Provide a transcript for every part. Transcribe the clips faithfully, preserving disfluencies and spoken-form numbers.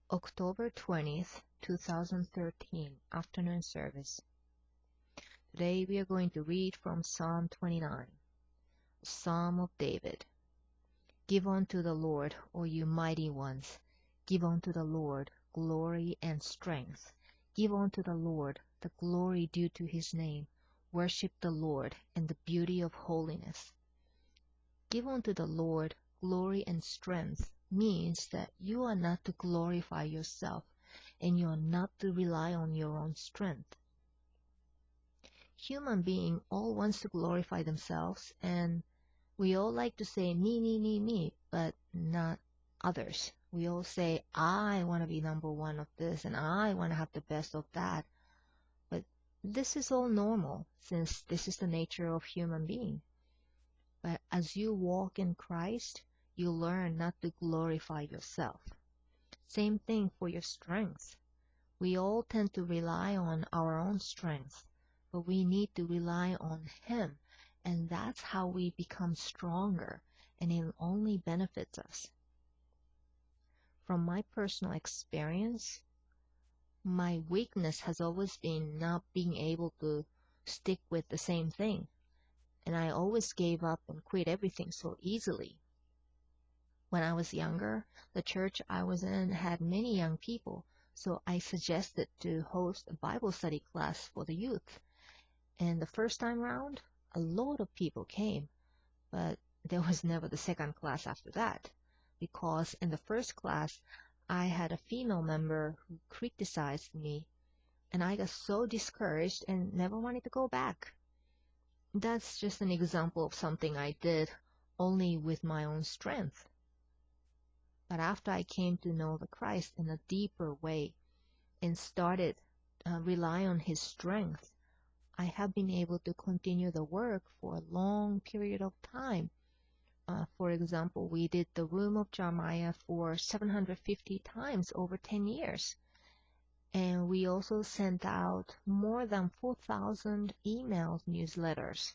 October twentieth, two thousand thirteen, afternoon service. Today we are going to read from Psalm twenty-nine, Psalm of David. Give unto the Lord, O you mighty ones. Give unto the Lord glory and strength. Give unto the Lord the glory due to his name. Worship the Lord in the beauty of holiness. Give unto the Lord glory and strength means that you are not to glorify yourself and you are not to rely on your own strength. Human being all wants to glorify themselves, and we all like to say me, me, me, me, but not others. We all say, I want to be number one of this and I want to have the best of that. But this is all normal since this is the nature of human being. But as you walk in Christ, you learn not to glorify yourself. Same thing for your strength. We all tend to rely on our own strength, but we need to rely on Him, and that's how we become stronger, and it only benefits us. From my personal experience, my weakness has always been not being able to stick with the same thing. And I always gave up and quit everything so easily. When I was younger, the church I was in had many young people, so I suggested to host a Bible study class for the youth. And the first time round, a lot of people came, but there was never the second class after that, because in the first class, I had a female member who criticized me, and I got so discouraged and never wanted to go back. That's just an example of something I did only with my own strength. But after I came to know the Christ in a deeper way and started uh, rely on His strength, I have been able to continue the work for a long period of time. Uh, for example, we did the Room of Jeremiah for seven hundred fifty times over ten years. And we also sent out more than four thousand email newsletters.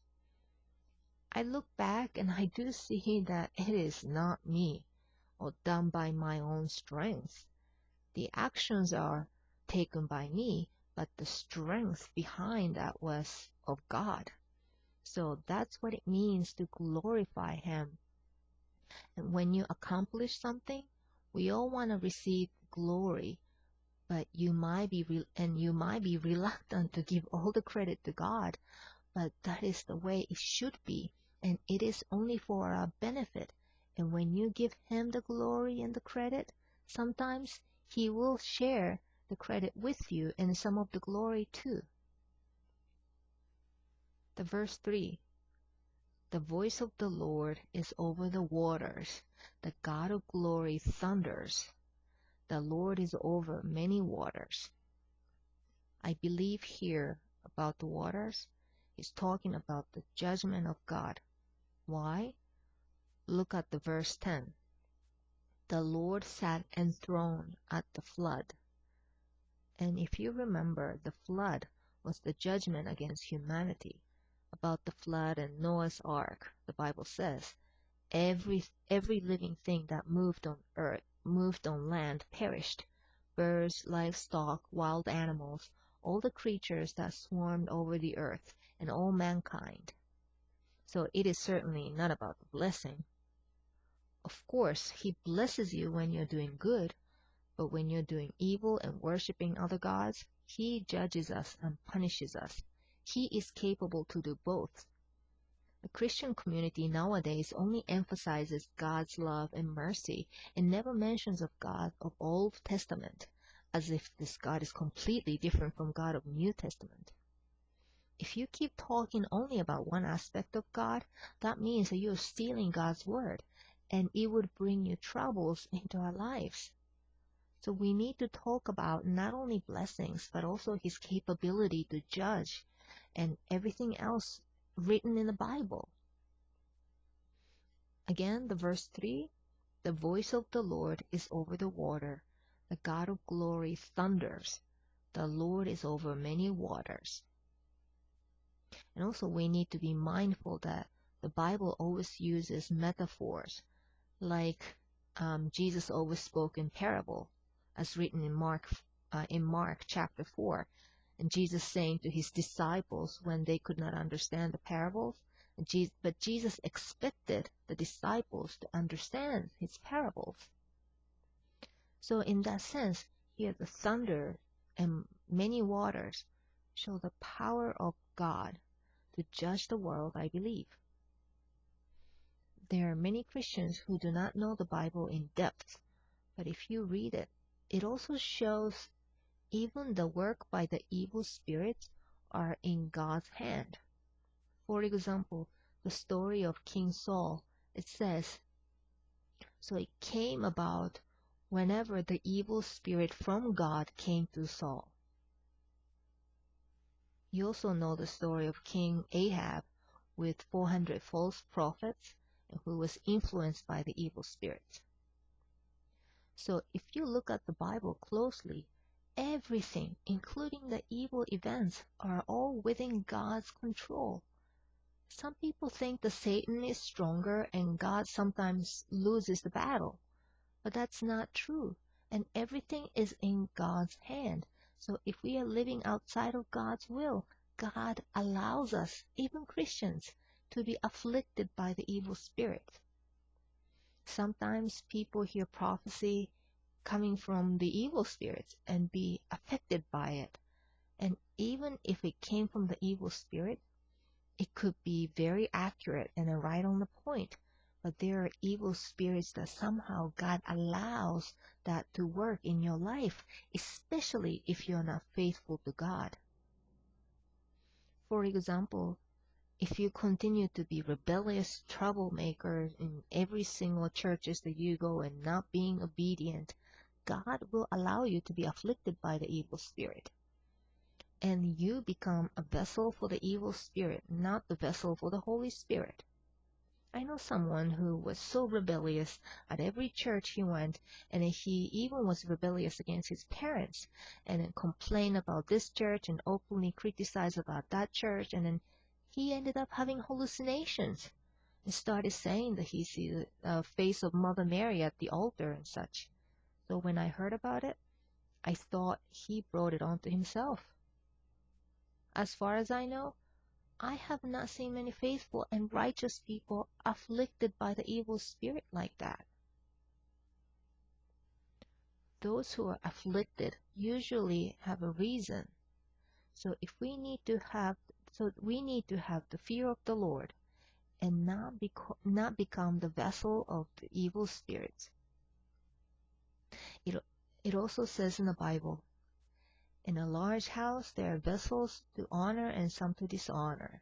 I look back and I do see that it is not me or done by my own strength. The actions are taken by me, but the strength behind that was of God. So that's what it means to glorify Him. And when you accomplish something, we all want to receive glory. But you might be re- and you might be reluctant to give all the credit to God, but that is the way it should be, and it is only for our benefit. And when you give Him the glory and the credit, sometimes He will share the credit with you and some of the glory too. The verse three. The voice of the Lord is over the waters. The God of glory thunders. The Lord is over many waters. I believe here about the waters is talking about the judgment of God. Why? Look at the verse ten. The Lord sat enthroned at the flood. And if you remember, the flood was the judgment against humanity. About the flood and Noah's ark, the Bible says, every every living thing that moved on earth, moved on land, perished. Birds, livestock, wild animals, all the creatures that swarmed over the earth, and all mankind. So it is certainly not about the blessing. Of course, He blesses you when you're doing good, but when you're doing evil and worshiping other gods, He judges us and punishes us. He is capable to do both. The Christian community nowadays only emphasizes God's love and mercy and never mentions of God of Old Testament, as if this God is completely different from God of New Testament. If you keep talking only about one aspect of God, that means that you're stealing God's word, and it would bring you troubles into our lives. So we need to talk about not only blessings, but also His capability to judge and everything else written in the Bible. Again, the verse three, the voice of the Lord is over the water. The God of glory thunders. The Lord is over many waters. And also we need to be mindful that the Bible always uses metaphors, like um, Jesus always spoke in parable. as written in Mark, uh, in Mark chapter four. And Jesus saying to his disciples when they could not understand the parables, but Jesus expected the disciples to understand his parables. So in that sense, here the thunder and many waters show the power of God to judge the world, I believe. There are many Christians who do not know the Bible in depth, but if you read it, it also shows even the work by the evil spirits are in God's hand. For example, the story of King Saul, it says, so it came about whenever the evil spirit from God came to Saul. You also know the story of King Ahab with four hundred false prophets who was influenced by the evil spirits. So if you look at the Bible closely, everything, including the evil events, are all within God's control. Some people think that Satan is stronger and God sometimes loses the battle, but that's not true. And everything is in God's hand. So if we are living outside of God's will, God allows us, even Christians, to be afflicted by the evil spirit. Sometimes people hear prophecy coming from the evil spirits and be affected by it. And even if it came from the evil spirit, it could be very accurate and right on the point. But there are evil spirits that somehow God allows that to work in your life, especially if you're not faithful to God. For example, if you continue to be rebellious troublemakers in every single churches that you go and not being obedient, God will allow you to be afflicted by the evil spirit. And you become a vessel for the evil spirit, not the vessel for the Holy Spirit. I know someone who was so rebellious at every church he went, and he even was rebellious against his parents, and then complained about this church and openly criticized about that church, and then he ended up having hallucinations and started saying that he sees the uh, face of Mother Mary at the altar and such. So when I heard about it, I thought he brought it on to himself. As far as I know, I have not seen many faithful and righteous people afflicted by the evil spirit like that. Those who are afflicted usually have a reason. So if we need to have, so we need to have the fear of the Lord and not, beco- not become the vessel of the evil spirits. It, it also says in the Bible, in a large house there are vessels to honor and some to dishonor.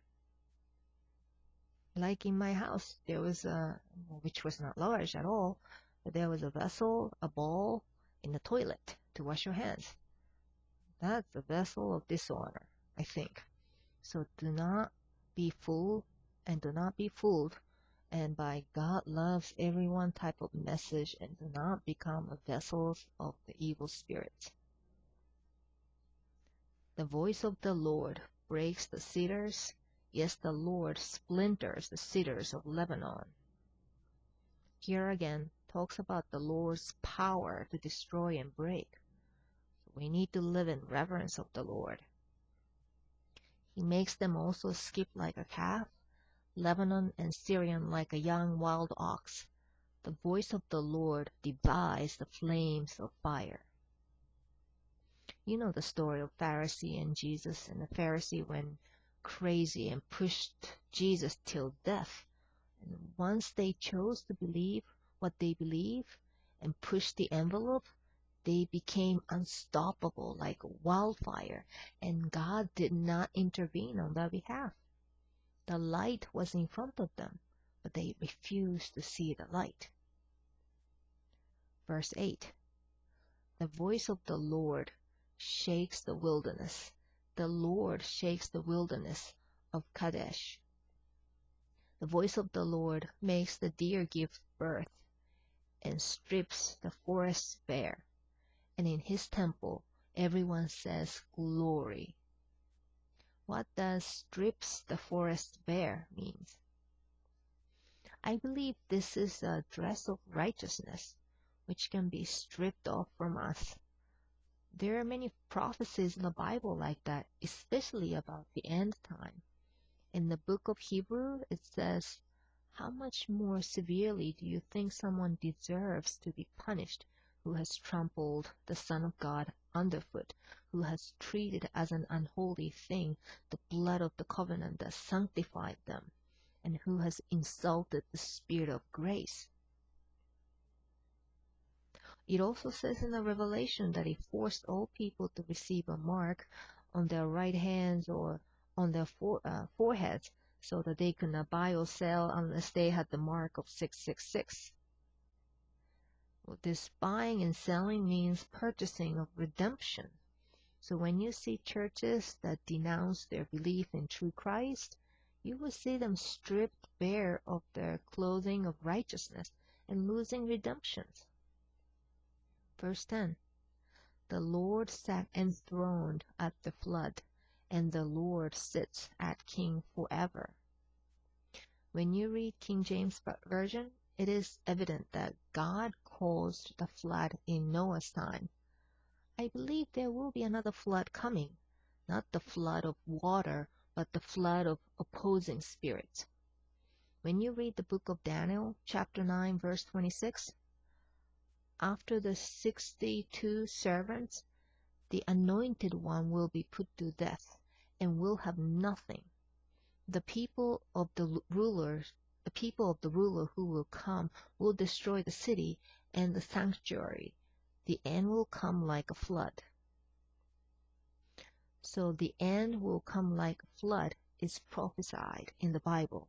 Like in my house, there was a, which was not large at all, but there was a vessel, a bowl in the toilet to wash your hands. That's a vessel of dishonor, I think. So do not be fooled and do not be fooled. And by God loves everyone type of message, and do not become a vessels of the evil spirits. The voice of the Lord breaks the cedars. Yes, the Lord splinters the cedars of Lebanon. Here again talks about the Lord's power to destroy and break. So we need to live in reverence of the Lord. He makes them also skip like a calf, Lebanon and Syrian like a young wild ox. The voice of the Lord divides the flames of fire. You know the story of Pharisee and Jesus, and the Pharisee went crazy and pushed Jesus till death. And once they chose to believe what they believe and push the envelope, they became unstoppable like wildfire, and God did not intervene on their behalf. The light was in front of them, but they refused to see the light. Verse eight. The voice of the Lord shakes the wilderness. The Lord shakes the wilderness of Kadesh. The voice of the Lord makes the deer give birth and strips the forest bare. And in his temple, everyone says glory. What does strips the forest bare means? I believe this is a dress of righteousness, which can be stripped off from us There are many prophecies in the Bible like that, especially about the end time. In the book of Hebrew, it says, "How much more severely do you think someone deserves to be punished who has trampled the Son of God underfoot, who has treated as an unholy thing the blood of the covenant that sanctified them, and who has insulted the Spirit of grace?" It also says in the Revelation that he forced all people to receive a mark on their right hands or on their fore, uh, foreheads so that they could not buy or sell unless they had the mark of six six six. Well, this buying and selling means purchasing of redemption. So when you see churches that denounce their belief in true Christ, you will see them stripped bare of their clothing of righteousness and losing redemptions. Verse ten. The Lord sat enthroned at the flood, and the Lord sits at king forever. When you read King James Version, it is evident that God caused the flood in Noah's time. I believe there will be another flood coming, not the flood of water, but the flood of opposing spirits. When you read the book of Daniel, chapter nine, verse twenty-six, after the sixty-two servants, the anointed one will be put to death and will have nothing. The people of the rulers, the people of the ruler who will come will destroy the city and the sanctuary. The end will come like a flood. So the end will come like a flood is prophesied in the Bible.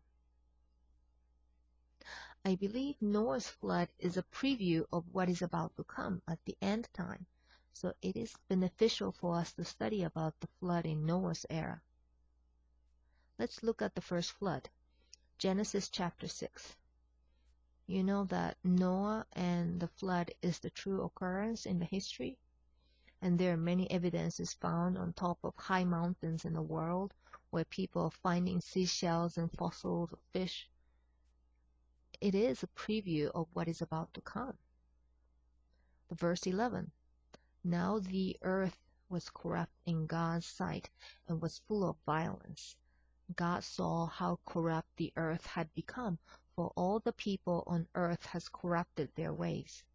I believe Noah's flood is a preview of what is about to come at the end time. So it is beneficial for us to study about the flood in Noah's era. Let's look at the first flood, Genesis chapter six. You know that Noah and the flood is the true occurrence in the history, and there are many evidences found on top of high mountains in the world where people are finding seashells and fossils of fish. It is a preview of what is about to come. The verse eleven. Now the earth was corrupt in God's sight and was full of violence. God saw how corrupt the earth had become, for all the people on earth has corrupted their ways.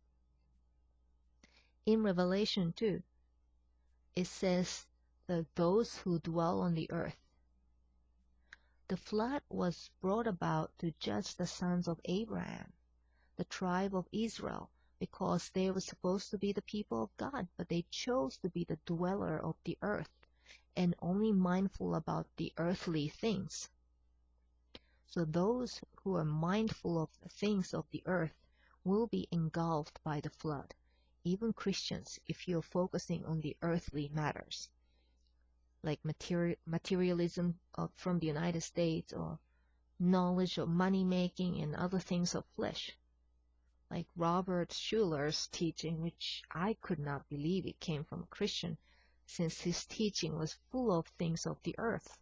In Revelation two, it says that those who dwell on the earth. The flood was brought about to judge the sons of Abraham, the tribe of Israel, because they were supposed to be the people of God, but they chose to be the dweller of the earth and only mindful about the earthly things. So those who are mindful of the things of the earth will be engulfed by the flood, even Christians, if you're focusing on the earthly matters, like material, materialism of, from the United States, or knowledge of money making and other things of flesh, like Robert Schuller's teaching, which I could not believe it came from a Christian, since his teaching was full of things of the earth.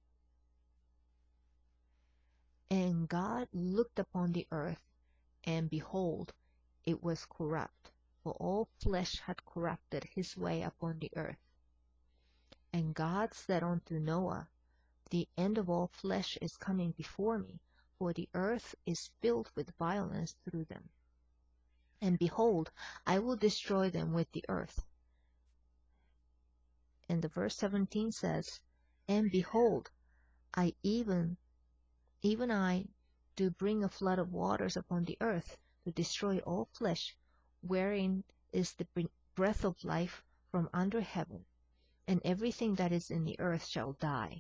And God looked upon the earth, and behold, it was corrupt, for all flesh had corrupted his way upon the earth. And God said unto Noah, The end of all flesh is coming before me, for the earth is filled with violence through them. And behold, I will destroy them with the earth. And the verse seventeen says, And behold, I even, even I, do bring a flood of waters upon the earth, to destroy all flesh, wherein is the breath of life from under heaven, and everything that is in the earth shall die.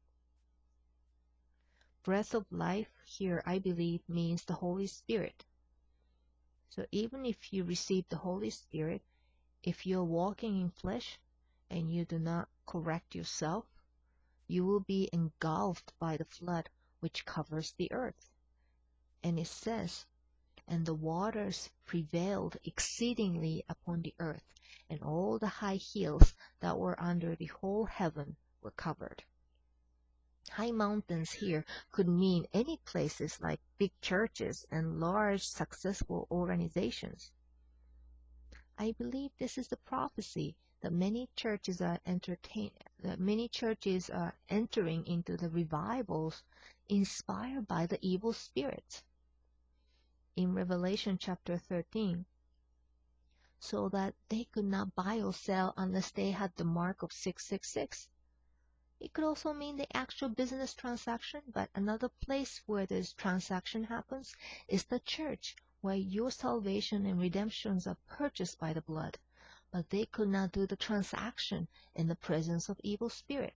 Breath of life here, I believe, means the Holy Spirit. So even if you receive the Holy Spirit, if you're walking in flesh and you do not correct yourself, you will be engulfed by the flood which covers the earth. And it says, And the waters prevailed exceedingly upon the earth, and all the high hills that were under the whole heaven were covered. High mountains here could mean any places like big churches and large successful organizations. I believe this is the prophecy that many churches are entertain that many churches are entering into the revivals inspired by the evil spirits. In Revelation chapter thirteen, so that they could not buy or sell unless they had the mark of six six six. It could also mean the actual business transaction, but another place where this transaction happens is the church, where your salvation and redemptions are purchased by the blood, but they could not do the transaction in the presence of evil spirit.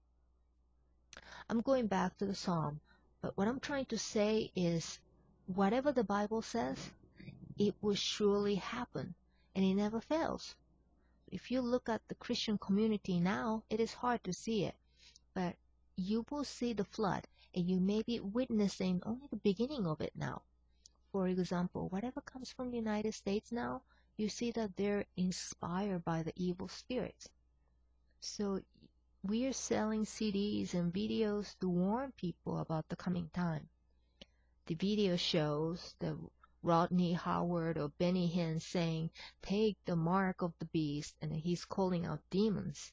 I'm going back to the psalm, but what I'm trying to say is, whatever the Bible says, it will surely happen, and it never fails. If you look at the Christian community now, it is hard to see it, but you will see the flood, and you may be witnessing only the beginning of it now. For example, whatever comes from the United States now, you see that they're inspired by the evil spirits. So we are selling C Ds and videos to warn people about the coming time. The video shows the Rodney Howard or Benny Hinn saying, "Take the mark of the beast," and he's calling out demons.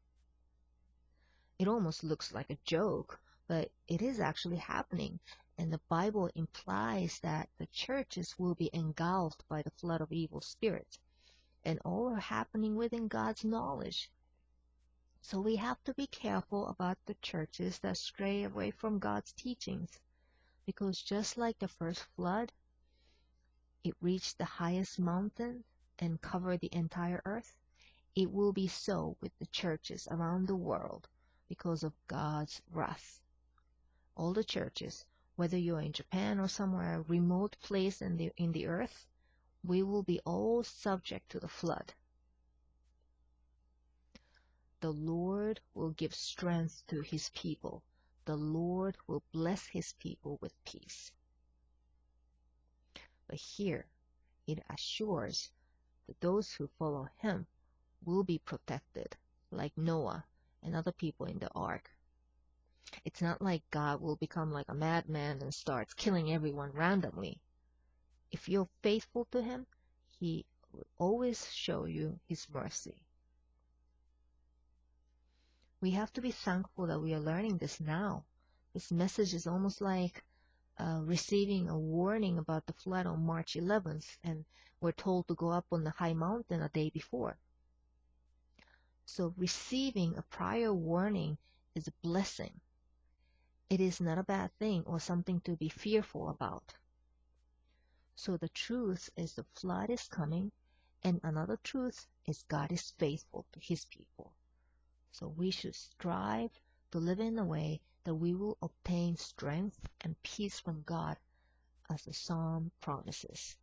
It almost looks like a joke, but it is actually happening, and the Bible implies that the churches will be engulfed by the flood of evil spirits, and all are happening within God's knowledge. So we have to be careful about the churches that stray away from God's teachings, because just like the first flood, it reached the highest mountain and covered the entire earth, it will be so with the churches around the world because of God's wrath. All the churches, whether you're in Japan or somewhere a remote place in the in the earth, we will be all subject to the flood. The Lord will give strength to his people. The Lord will bless his people with peace. But here, it assures that those who follow him will be protected, like Noah and other people in the ark. It's not like God will become like a madman and starts killing everyone randomly. If you're faithful to him, he will always show you his mercy. We have to be thankful that we are learning this now. This message is almost like uh, receiving a warning about the flood on March eleventh, and we're told to go up on the high mountain a day before. So receiving a prior warning is a blessing. It is not a bad thing or something to be fearful about. So the truth is the flood is coming, and another truth is God is faithful to his people. So we should strive to live in a way that we will obtain strength and peace from God, as the psalm promises.